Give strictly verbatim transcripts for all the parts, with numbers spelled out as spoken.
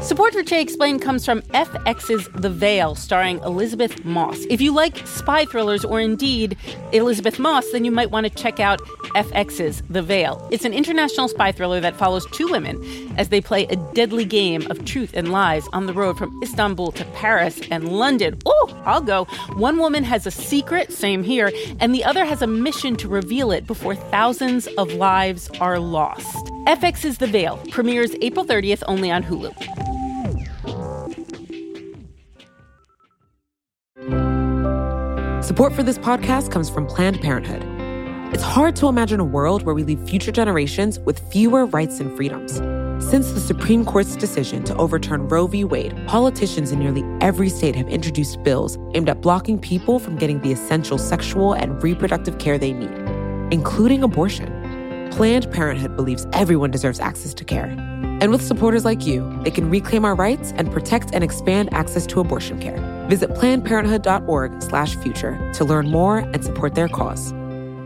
Support for Che Explained comes from F X's The Veil, starring Elizabeth Moss. If you like spy thrillers or indeed Elizabeth Moss, then you might want to check out F X's The Veil. It's an international spy thriller that follows two women as they play a deadly game of truth and lies on the road from Istanbul to Paris and London. Oh, I'll go. One woman has a secret, same here, and the other has a mission to reveal it before thousands of lives are lost. F X's The Veil premieres April thirtieth only on Hulu. Support for this podcast comes from Planned Parenthood. It's hard to imagine a world where we leave future generations with fewer rights and freedoms. Since the Supreme Court's decision to overturn Roe v. Wade, politicians in nearly every state have introduced bills aimed at blocking people from getting the essential sexual and reproductive care they need, including abortion. Planned Parenthood believes everyone deserves access to care. And with supporters like you, they can reclaim our rights and protect and expand access to abortion care. Visit plannedparenthood.org slash future to learn more and support their cause.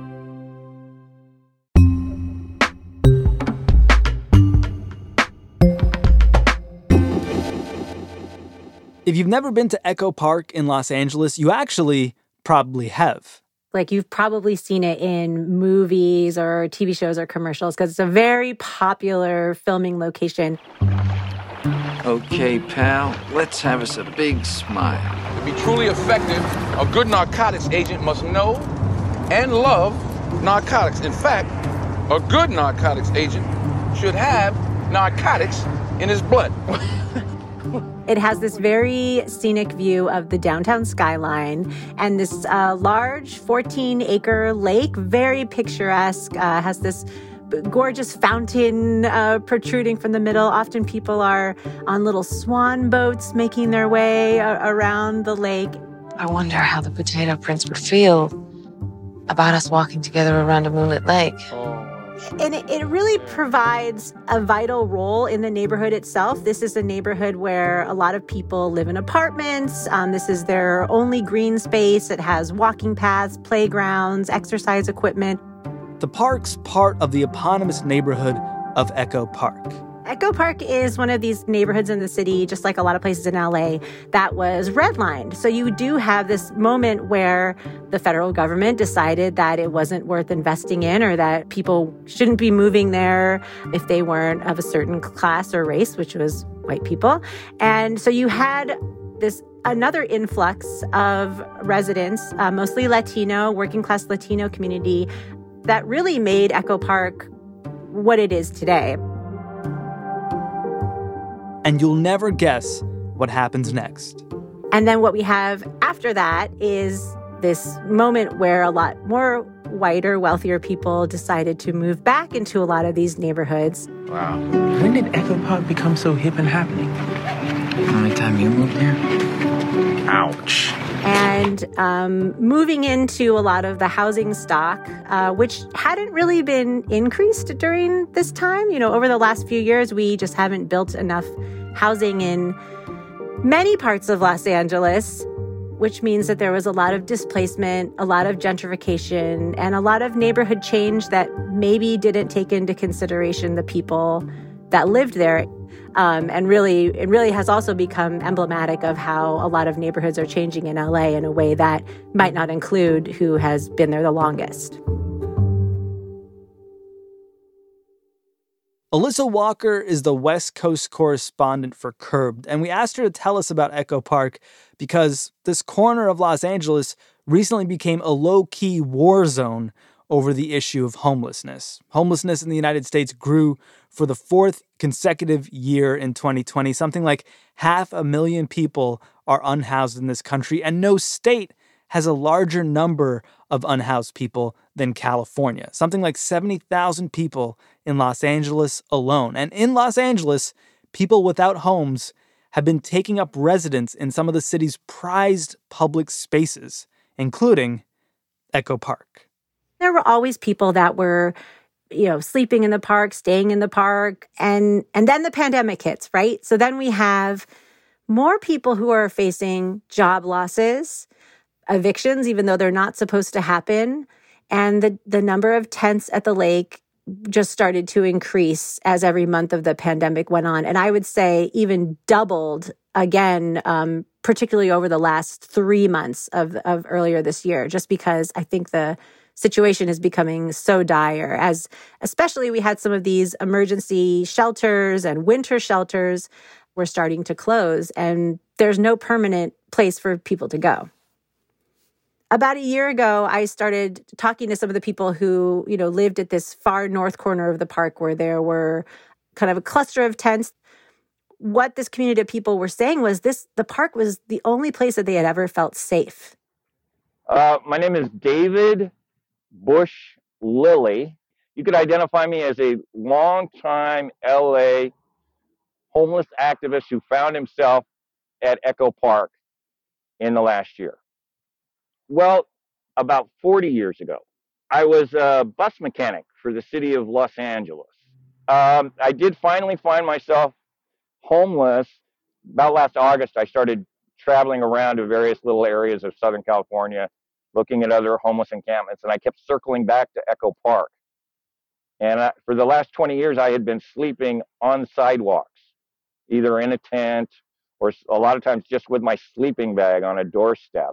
If you've never been to Echo Park in Los Angeles, you actually probably have. Like, you've probably seen it in movies or T V shows or commercials because it's a very popular filming location. Okay, pal, let's have us a big smile. To be truly effective, a good narcotics agent must know and love narcotics. In fact, a good narcotics agent should have narcotics in his blood. It has this very scenic view of the downtown skyline and this uh, large fourteen-acre lake, very picturesque, uh, has this gorgeous fountain uh, protruding from the middle. Often people are on little swan boats making their way a- around the lake. I wonder how the Potato Prince would feel about us walking together around a moonlit lake. And it, it really provides a vital role in the neighborhood itself. This is a neighborhood where a lot of people live in apartments. Um, this is their only green space. It has walking paths, playgrounds, exercise equipment. The park's part of the eponymous neighborhood of Echo Park. Echo Park is one of these neighborhoods in the city, just like a lot of places in L A, that was redlined. So you do have this moment where the federal government decided that it wasn't worth investing in, or that people shouldn't be moving there if they weren't of a certain class or race, which was white people. And so you had this another influx of residents, uh, mostly Latino, working class Latino community, that really made Echo Park what it is today. And you'll never guess what happens next. And then what we have after that is this moment where a lot more whiter, wealthier people decided to move back into a lot of these neighborhoods. Wow. When did Echo Park become so hip and happening? The only time you moved here? Ouch. And um, moving into a lot of the housing stock, uh, which hadn't really been increased during this time. You know, over the last few years, we just haven't built enough housing in many parts of Los Angeles, which means that there was a lot of displacement, a lot of gentrification, and a lot of neighborhood change that maybe didn't take into consideration the people that lived there. Um, and really, it really has also become emblematic of how a lot of neighborhoods are changing in L A in a way that might not include who has been there the longest. Alyssa Walker is the West Coast correspondent for Curbed, and we asked her to tell us about Echo Park because this corner of Los Angeles recently became a low-key war zone over the issue of homelessness. Homelessness in the United States grew for the fourth consecutive year in twenty twenty. Something like half a million people are unhoused in this country, and no state has a larger number of unhoused people than California. Something like seventy thousand people in Los Angeles alone. And in Los Angeles, people without homes have been taking up residence in some of the city's prized public spaces, including Echo Park. There were always people that were, you know, sleeping in the park, staying in the park, and and then the pandemic hits, right? So then we have more people who are facing job losses, evictions, even though they're not supposed to happen, and the, the number of tents at the lake just started to increase as every month of the pandemic went on. And I would say even doubled again, um, particularly over the last three months of, of earlier this year, just because I think the situation is becoming so dire, as especially we had some of these emergency shelters and winter shelters were starting to close, and there's no permanent place for people to go. About a year ago, I started talking to some of the people who, you know, lived at this far north corner of the park where there were kind of a cluster of tents. What this community of people were saying was this, the park was the only place that they had ever felt safe. Uh, my name is David Bush Lilly. You could identify me as a longtime L A homeless activist who found himself at Echo Park in the last year. Well, about forty years ago, I was a bus mechanic for the city of Los Angeles. Um, I did finally find myself homeless. About last August, I started traveling around to various little areas of Southern California, looking at other homeless encampments, and I kept circling back to Echo Park. And I, for the last twenty years, I had been sleeping on sidewalks, either in a tent or a lot of times just with my sleeping bag on a doorstep.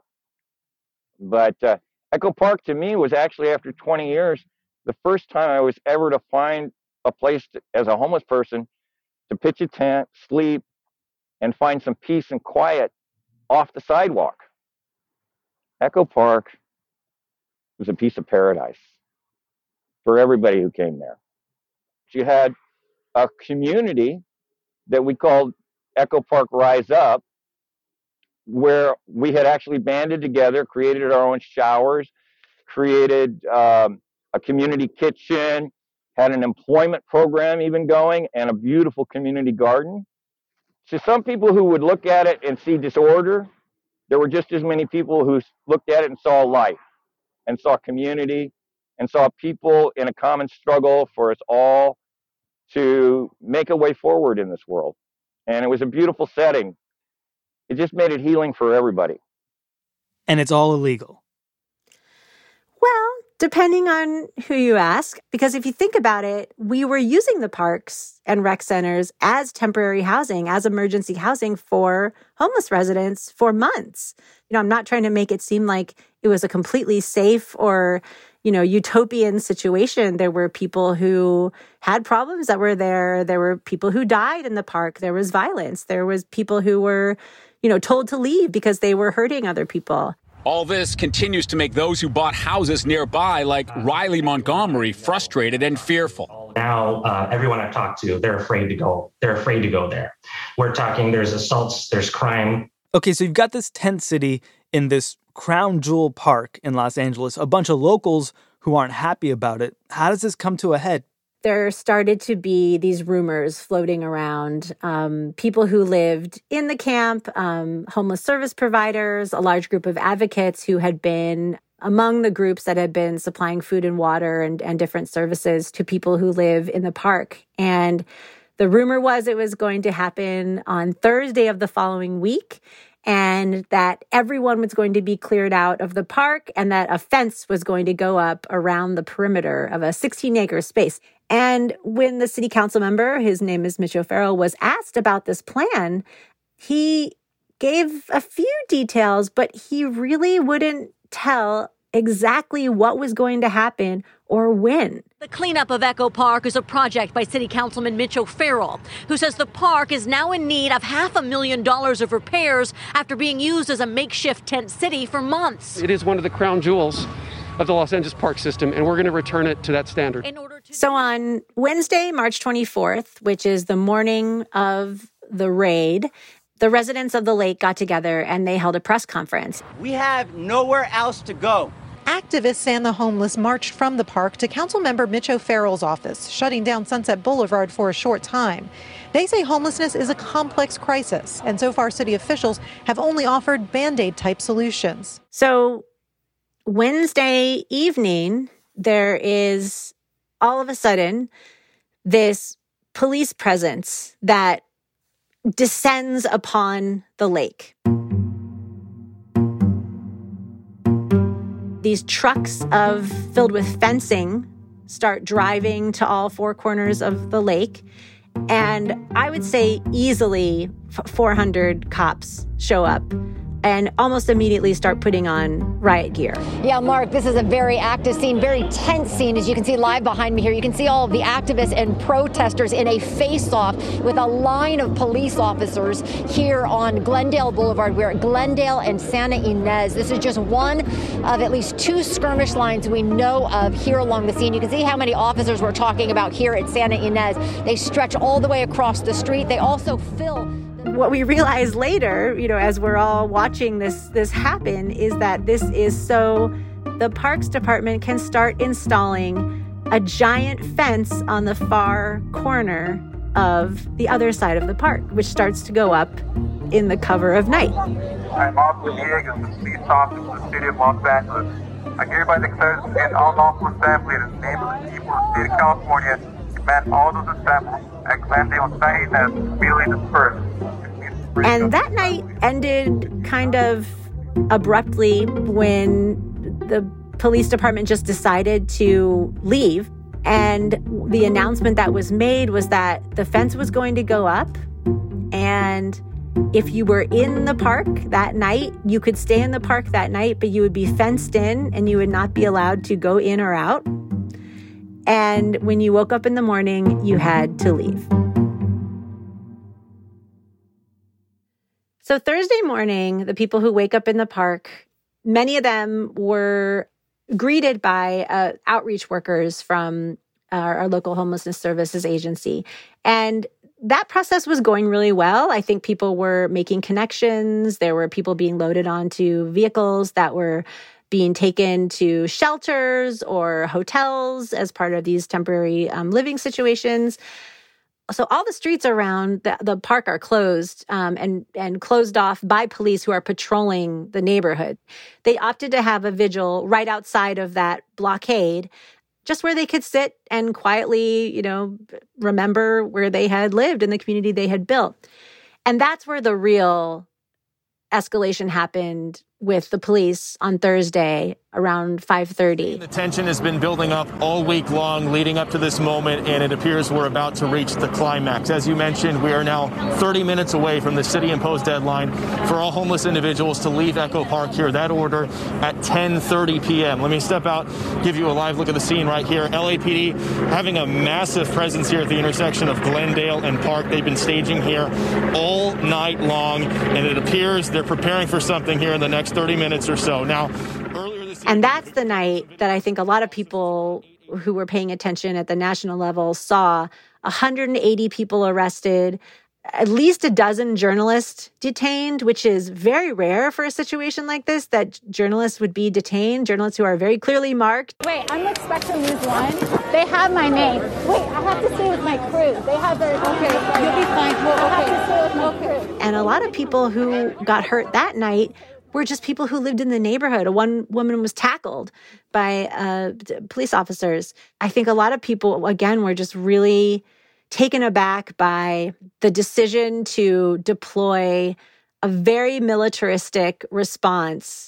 But uh, Echo Park to me was actually, after twenty years, the first time I was ever to find a place to, as a homeless person, to pitch a tent, sleep, and find some peace and quiet off the sidewalk. Echo Park was a piece of paradise for everybody who came there. You had a community that we called Echo Park Rise Up, where we had actually banded together, created our own showers, created um, a community kitchen, had an employment program even going, and a beautiful community garden. To some people who would look at it and see disorder, there were just as many people who looked at it and saw life, and saw community, and saw people in a common struggle for us all to make a way forward in this world. And it was a beautiful setting. It just made it healing for everybody. And it's all illegal. Well, depending on who you ask, because if you think about it, we were using the parks and rec centers as temporary housing, as emergency housing for homeless residents for months. You know, I'm not trying to make it seem like it was a completely safe or, you know, utopian situation. There were people who had problems that were there. There were people who died in the park. There was violence. There was people who were, you know, told to leave because they were hurting other people. All this continues to make those who bought houses nearby, like Riley Montgomery, frustrated and fearful. Now, uh, everyone I've talked to, they're afraid to go. They're afraid to go there. We're talking, there's assaults, there's crime. Okay, so you've got this tent city in this crown jewel park in Los Angeles, a bunch of locals who aren't happy about it. How does this come to a head? There started to be these rumors floating around. Um, people who lived in the camp, um, homeless service providers, a large group of advocates who had been among the groups that had been supplying food and water and, and different services to people who live in the park. And the rumor was it was going to happen on Thursday of the following week, and that everyone was going to be cleared out of the park, and that a fence was going to go up around the perimeter of a sixteen acre space. And when the city council member, his name is Mitch O'Farrell, was asked about this plan, he gave a few details, but he really wouldn't tell exactly what was going to happen or when. The cleanup of Echo Park is a project by City Councilman Mitch O'Farrell, who says the park is now in need of half a million dollars of repairs after being used as a makeshift tent city for months. It is one of the crown jewels of the Los Angeles park system, and we're going to return it to that standard. So on Wednesday, March twenty-fourth, which is the morning of the raid, the residents of the lake got together and they held a press conference. We have nowhere else to go. Activists and the homeless marched from the park to Councilmember Mitch O'Farrell's office, shutting down Sunset Boulevard for a short time. They say homelessness is a complex crisis, and so far city officials have only offered Band-Aid type solutions. So Wednesday evening, there is all of a sudden this police presence that descends upon the lake. These trucks of filled with fencing start driving to all four corners of the lake. And I would say easily four hundred cops show up and almost immediately start putting on riot gear. Yeah, Mark, this is a very active scene, very tense scene. As you can see live behind me here, you can see all of the activists and protesters in a face-off with a line of police officers here on Glendale Boulevard. We're at Glendale and Santa Ynez. This is just one of at least two skirmish lines we know of here along the scene. You can see how many officers we're talking about here at Santa Ynez. They stretch all the way across the street. They also fill... What we realize later, you know, as we're all watching this this happen, is that this is so the Parks Department can start installing a giant fence on the far corner of the other side of the park, which starts to go up in the cover of night. I'm Oscar Villegas, the police officer of the city of Los Angeles. I hereby declare an unlawful assembly in the name of the people of the state of California, command all those assembled at Glendale and Santa Ynez immediately dispersed. And that night ended kind of abruptly when the police department just decided to leave. And the announcement that was made was that the fence was going to go up. And if you were in the park that night, you could stay in the park that night, but you would be fenced in and you would not be allowed to go in or out. And when you woke up in the morning, you had to leave. So Thursday morning, the people who wake up in the park, many of them were greeted by uh, outreach workers from our, our local homelessness services agency. And that process was going really well. I think people were making connections. There were people being loaded onto vehicles that were being taken to shelters or hotels as part of these temporary um, living situations. So all the streets around the, the park are closed um, and, and closed off by police who are patrolling the neighborhood. They opted to have a vigil right outside of that blockade, just where they could sit and quietly, you know, remember where they had lived and the community they had built. And that's where the real escalation happened with the police on Thursday around five thirty. The tension has been building up all week long leading up to this moment, and it appears we're about to reach the climax. As you mentioned, we are now thirty minutes away from the city-imposed deadline for all homeless individuals to leave Echo Park here. That order at ten thirty p.m. Let me step out, give you a live look at the scene right here. L A P D having a massive presence here at the intersection of Glendale and Park. They've been staging here all night long, and it appears they're preparing for something here in the next thirty minutes or so. Now, earlier this And that's the night that I think a lot of people who were paying attention at the national level saw one hundred eighty people arrested, at least a dozen journalists detained, which is very rare for a situation like this, that journalists would be detained, journalists who are very clearly marked. Wait, I'm with Spectrum News One. They have my name. Wait, I have to stay with my crew. They have their... Okay, you'll be fine. Well, I have to stay with my crew. And a lot of people who got hurt that night were just people who lived in the neighborhood. One woman was tackled by uh, police officers. I think a lot of people, again, were just really taken aback by the decision to deploy a very militaristic response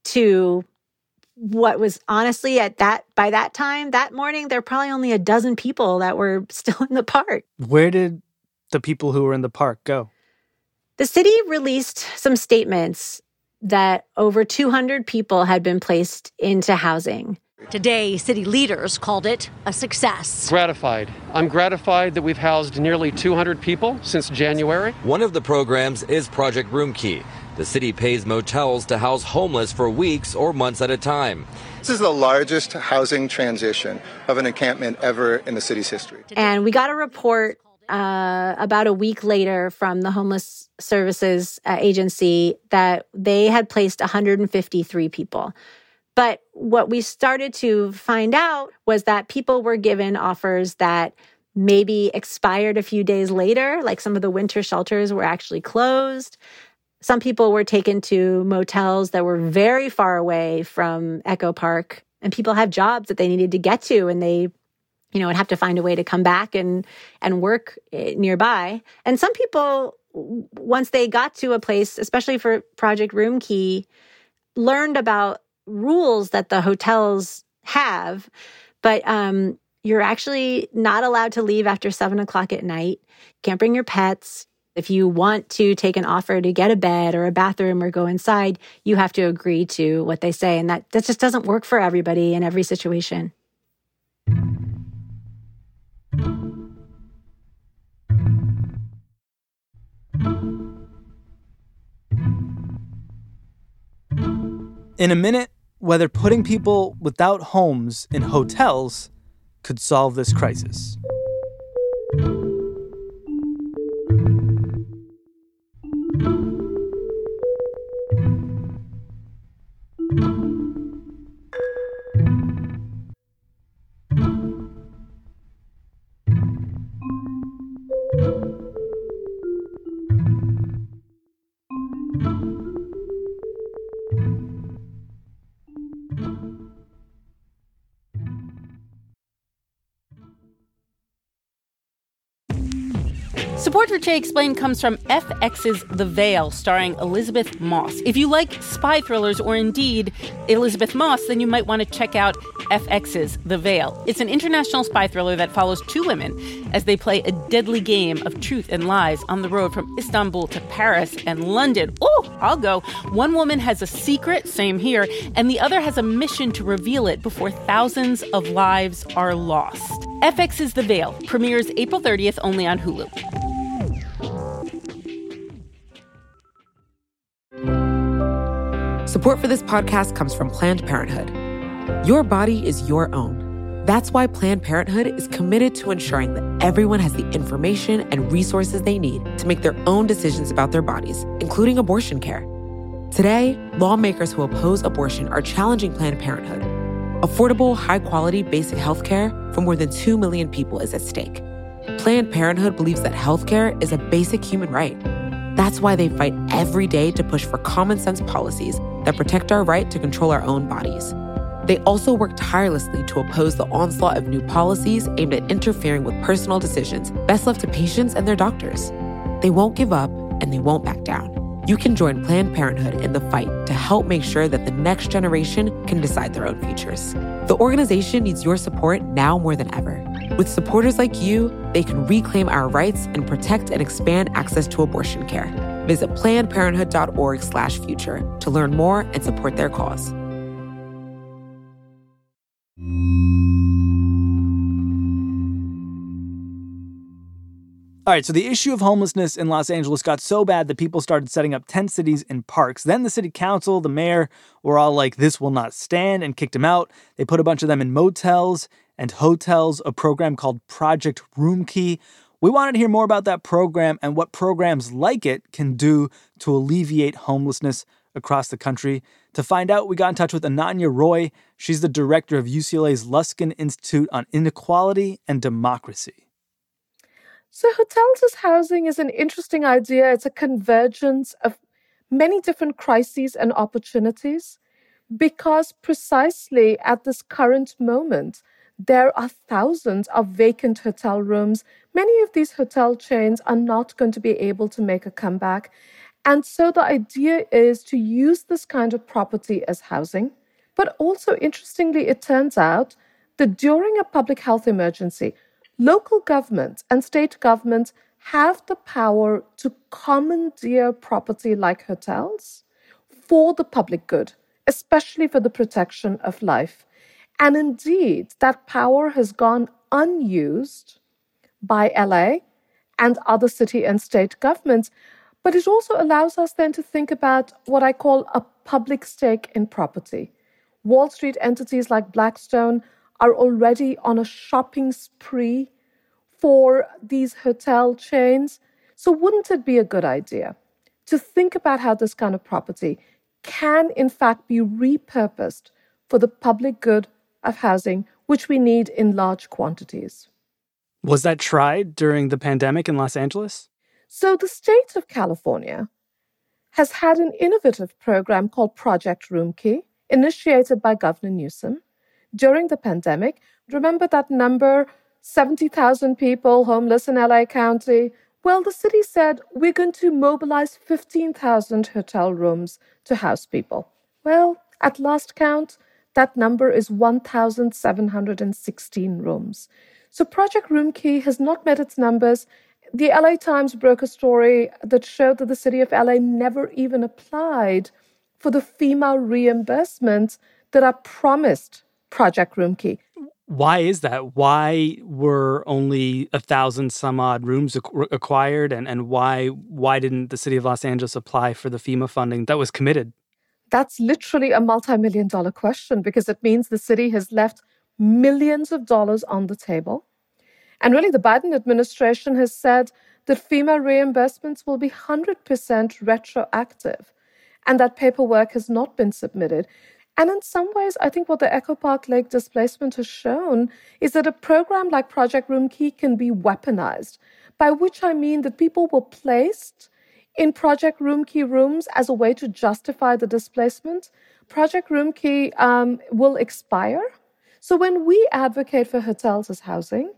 to what was honestly at that, by that time, that morning, there were probably only a dozen people that were still in the park. Where did the people who were in the park go? The city released some statements that over two hundred people had been placed into housing. Today, city leaders called it a success. Gratified. I'm gratified that we've housed nearly two hundred people since January. One of the programs is Project Room Key. The city pays motels to house homeless for weeks or months at a time. This is the largest housing transition of an encampment ever in the city's history. And we got a report uh, about a week later from the Homeless Services uh, Agency that they had placed one hundred fifty-three people. But what we started to find out was that people were given offers that maybe expired a few days later, like some of the winter shelters were actually closed. Some people were taken to motels that were very far away from Echo Park, and people have jobs that they needed to get to, and they, you know, would have to find a way to come back and and work nearby. And some people, once they got to a place, especially for Project Room Key, learned about rules that the hotels have, but um, You're actually not allowed to leave after seven o'clock at night. Can't bring your pets. If you want to take an offer to get a bed or a bathroom or go inside, you have to agree to what they say. And that, that just doesn't work for everybody in every situation. In a minute, whether putting people without homes in hotels could solve this crisis. Support for Jay Explained comes from F X's The Veil, starring Elizabeth Moss. If you like spy thrillers or indeed Elizabeth Moss, then you might want to check out F X's The Veil. It's an international spy thriller that follows two women as they play a deadly game of truth and lies on the road from Istanbul to Paris and London. Oh, I'll go. One woman has a secret, same here, and the other has a mission to reveal it before thousands of lives are lost. F X's The Veil premieres April thirtieth only on Hulu. Support for this podcast comes from Planned Parenthood. Your body is your own. That's why Planned Parenthood is committed to ensuring that everyone has the information and resources they need to make their own decisions about their bodies, including abortion care. Today, lawmakers who oppose abortion are challenging Planned Parenthood. Affordable, high-quality basic health care for more than two million people is at stake. Planned Parenthood believes that health care is a basic human right. That's why they fight every day to push for common-sense policies that protect our right to control our own bodies. They also work tirelessly to oppose the onslaught of new policies aimed at interfering with personal decisions best left to patients and their doctors. They won't give up, and they won't back down. You can join Planned Parenthood in the fight to help make sure that the next generation can decide their own futures. The organization needs your support now more than ever. With supporters like you, they can reclaim our rights and protect and expand access to abortion care. Visit plannedparenthood.org slash future to learn more and support their cause. All right, so the issue of homelessness in Los Angeles got so bad that people started setting up tent cities in parks. Then the city council, the mayor, were all like, this will not stand, and kicked them out. They put a bunch of them in motels and hotels, a program called Project Roomkey. We wanted to hear more about that program and what programs like it can do to alleviate homelessness across the country. To find out, we got in touch with Ananya Roy. She's the director of U C L A's Luskin Institute on Inequality and Democracy. So hotels as housing is an interesting idea. It's a convergence of many different crises and opportunities because precisely at this current moment, there are thousands of vacant hotel rooms. Many of these hotel chains are not going to be able to make a comeback. And so the idea is to use this kind of property as housing. But also, interestingly, it turns out that during a public health emergency, local governments and state governments have the power to commandeer property like hotels for the public good, especially for the protection of life. And indeed, that power has gone unused by L A and other city and state governments. But it also allows us then to think about what I call a public stake in property. Wall Street entities like Blackstone are already on a shopping spree for these hotel chains. So wouldn't it be a good idea to think about how this kind of property can, in fact, be repurposed for the public good of housing, which we need in large quantities? Was that tried during the pandemic in Los Angeles? So the state of California has had an innovative program called Project Roomkey, initiated by Governor Newsom during the pandemic. Remember that number, seventy thousand people homeless in L A County? Well, the city said, we're going to mobilize fifteen thousand hotel rooms to house people. Well, at last count, that number is one thousand seven hundred sixteen rooms. So Project Roomkey has not met its numbers. The L A Times broke a story that showed that the city of L A never even applied for the FEMA reimbursements that are promised Project Roomkey. Why is that? Why were only a thousand some odd rooms ac- acquired, and, and why why didn't the city of Los Angeles apply for the FEMA funding that was committed? That's literally a multi-million dollar question, because it means the city has left millions of dollars on the table. And really, the Biden administration has said that FEMA reimbursements will be one hundred percent retroactive, and that paperwork has not been submitted. And in some ways, I think what the Echo Park Lake displacement has shown is that a program like Project Roomkey can be weaponized, by which I mean that people were placed in Project Roomkey rooms as a way to justify the displacement. Project Roomkey um, will expire. So when we advocate for hotels as housing,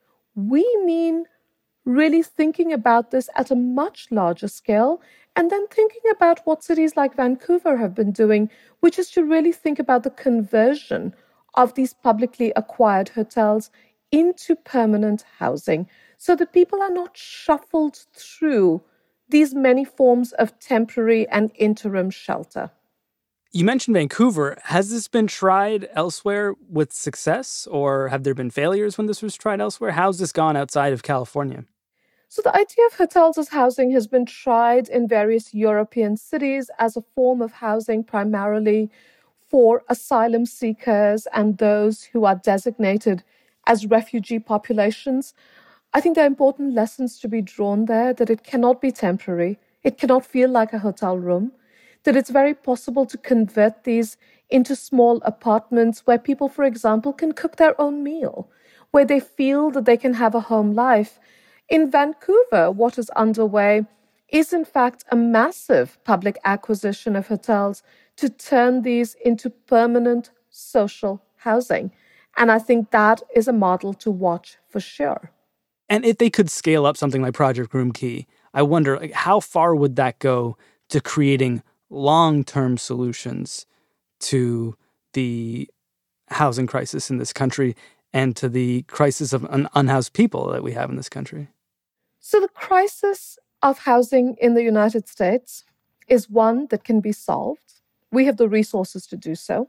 we mean really thinking about this at a much larger scale, and then thinking about what cities like Vancouver have been doing, which is to really think about the conversion of these publicly acquired hotels into permanent housing, so that people are not shuffled through these many forms of temporary and interim shelter. You mentioned Vancouver. Has this been tried elsewhere with success, or have there been failures when this was tried elsewhere? How's this gone outside of California? So the idea of hotels as housing has been tried in various European cities as a form of housing primarily for asylum seekers and those who are designated as refugee populations. I think there are important lessons to be drawn there, that it cannot be temporary. It cannot feel like a hotel room, that it's very possible to convert these into small apartments where people, for example, can cook their own meal, where they feel that they can have a home life. In Vancouver, what is underway is, in fact, a massive public acquisition of hotels to turn these into permanent social housing. And I think that is a model to watch for sure. And if they could scale up something like Project Roomkey, I wonder, like, how far would that go to creating long-term solutions to the housing crisis in this country and to the crisis of un- unhoused people that we have in this country? So the crisis of housing in the United States is one that can be solved. We have the resources to do so.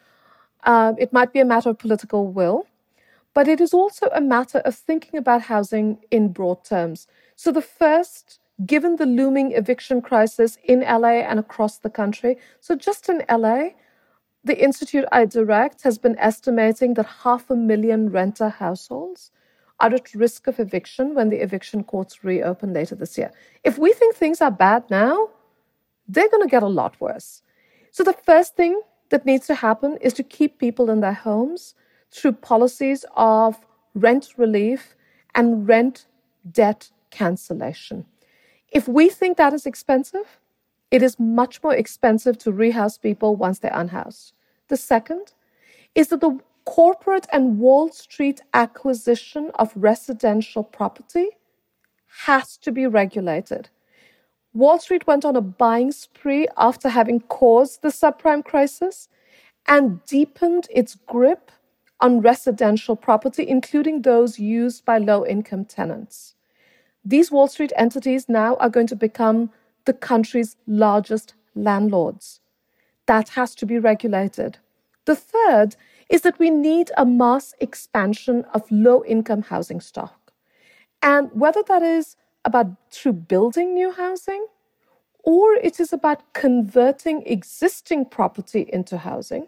Uh, it might be a matter of political will, but it is also a matter of thinking about housing in broad terms. So the first, given the looming eviction crisis in L A and across the country, so just in L A, the institute I direct has been estimating that half a million renter households are at risk of eviction when the eviction courts reopen later this year. If we think things are bad now, they're going to get a lot worse. So the first thing that needs to happen is to keep people in their homes through policies of rent relief and rent debt cancellation. If we think that is expensive, it is much more expensive to rehouse people once they're unhoused. The second is that the corporate and Wall Street acquisition of residential property has to be regulated. Wall Street went on a buying spree after having caused the subprime crisis and deepened its grip on residential property, including those used by low-income tenants. These Wall Street entities now are going to become the country's largest landlords. That has to be regulated. The third is that we need a mass expansion of low-income housing stock. And whether that is about through building new housing, or it is about converting existing property into housing,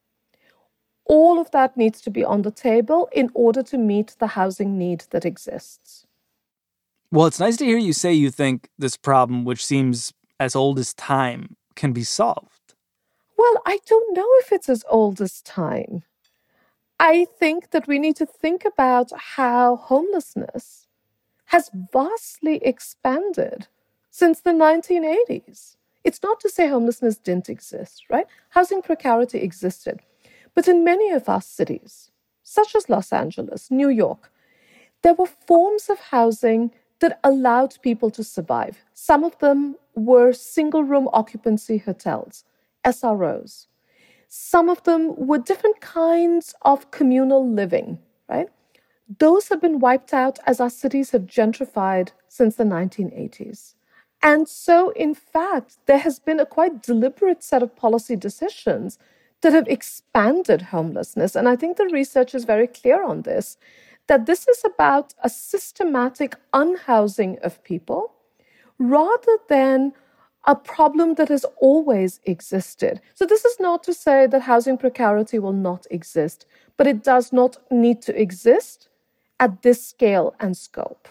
all of that needs to be on the table in order to meet the housing need that exists. Well, it's nice to hear you say you think this problem, which seems as old as time, can be solved. Well, I don't know if it's as old as time. I think that we need to think about how homelessness has vastly expanded since the nineteen eighties. It's not to say homelessness didn't exist, right? Housing precarity existed. But in many of our cities, such as Los Angeles, New York, there were forms of housing that allowed people to survive. Some of them were single-room occupancy hotels, S R Os. Some of them were different kinds of communal living, right? Those have been wiped out as our cities have gentrified since the nineteen eighties. And so, in fact, there has been a quite deliberate set of policy decisions that have expanded homelessness. And I think the research is very clear on this, that this is about a systematic unhousing of people rather than a problem that has always existed. So this is not to say that housing precarity will not exist, but it does not need to exist at this scale and scope.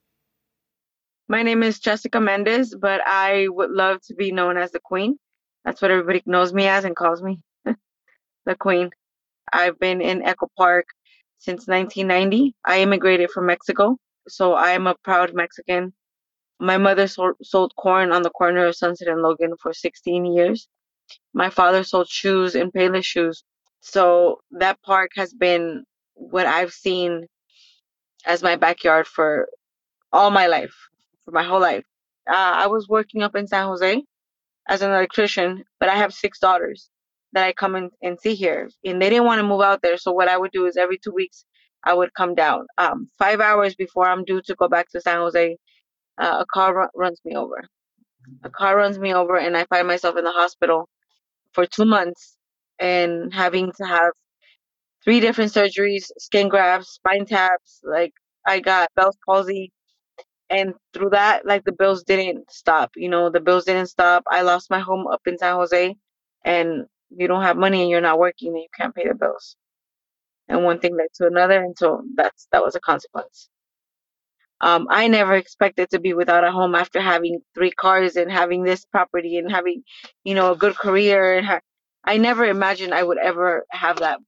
My name is Jessica Mendez, but I would love to be known as the Queen. That's what everybody knows me as and calls me, the Queen. I've been in Echo Park since nineteen ninety. I immigrated from Mexico, so I am a proud Mexican. My mother sold, sold corn on the corner of Sunset and Logan for sixteen years. My father sold shoes in Payless Shoes. So that park has been what I've seen as my backyard for all my life, for my whole life. Uh, I was working up in San Jose as an electrician, but I have six daughters that I come in and see here. And they didn't want to move out there. So what I would do is every two weeks, I would come down. Um, five hours before I'm due to go back to San Jose, Uh, a car ru- runs me over. A car runs me over, and I find myself in the hospital for two months and having to have three different surgeries, skin grafts, spine taps. Like, I got Bell's palsy. And through that, like, the bills didn't stop. You know, the bills didn't stop. I lost my home up in San Jose. And you don't have money and you're not working, and you can't pay the bills. And one thing led to another. And so that's that was a consequence. Um, I never expected to be without a home after having three cars and having this property and having, you know, a good career. And ha- I never imagined I would ever have that.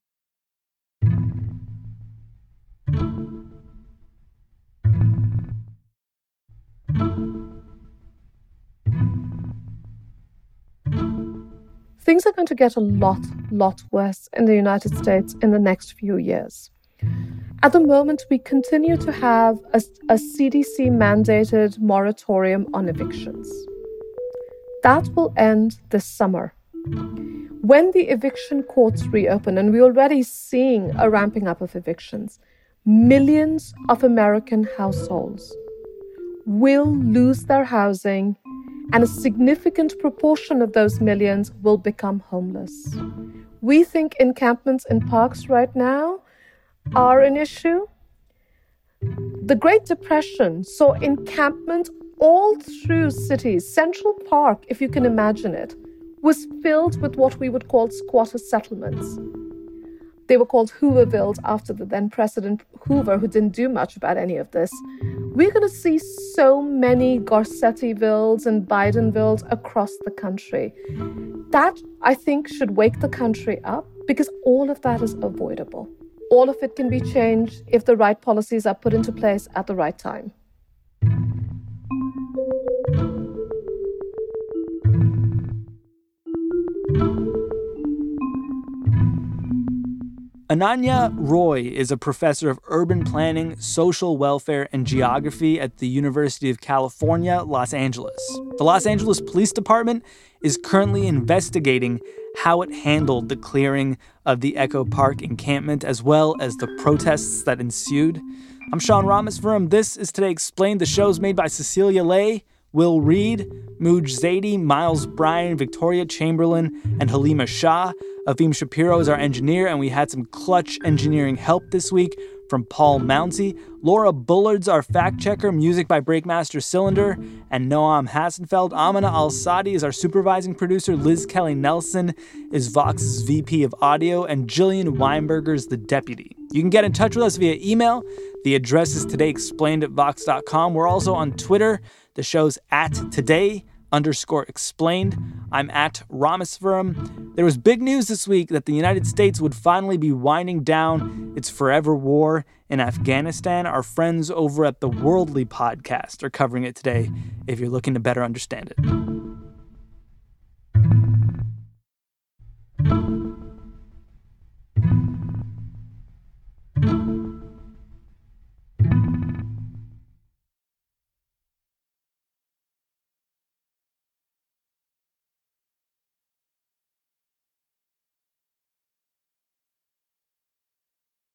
Things are going to get a lot, lot worse in the United States in the next few years. At the moment, we continue to have a, a C D C-mandated moratorium on evictions. That will end this summer. When the eviction courts reopen, and we're already seeing a ramping up of evictions, millions of American households will lose their housing, and a significant proportion of those millions will become homeless. We think encampments in parks right now are an issue. The Great Depression saw encampment all through cities. Central Park, if you can imagine it, was filled with what we would call squatter settlements. They were called Hoovervilles after the then President Hoover, who didn't do much about any of this. We're going to see so many Garcettivilles and Bidenvilles across the country. That, I think, should wake the country up, because all of that is avoidable. All of it can be changed if the right policies are put into place at the right time. Ananya Roy is a professor of urban planning, social welfare, and geography at the University of California, Los Angeles. The Los Angeles Police Department is currently investigating how it handled the clearing of the Echo Park encampment, as well as the protests that ensued. I'm Sean Rameswaram. This is Today Explained. The show's made by Cecilia Lay, Will Reed, Mooj Zaidi, Miles Bryan, Victoria Chamberlain, and Halima Shah. Afim Shapiro is our engineer, and we had some clutch engineering help this week from Paul Mounsey. Laura Bullard's our fact-checker, music by Breakmaster Cylinder, and Noam Hassenfeld. Amina Al-Sadi is our supervising producer. Liz Kelly Nelson is Vox's V P of audio, and Jillian Weinberger's the deputy. You can get in touch with us via email. The address is todayexplained at vox dot com. We're also on Twitter. The show's at today underscore explained. I'm at Rameswaram. There was big news this week that the United States would finally be winding down its forever war in Afghanistan. Our friends over at the Worldly podcast are covering it today if you're looking to better understand it.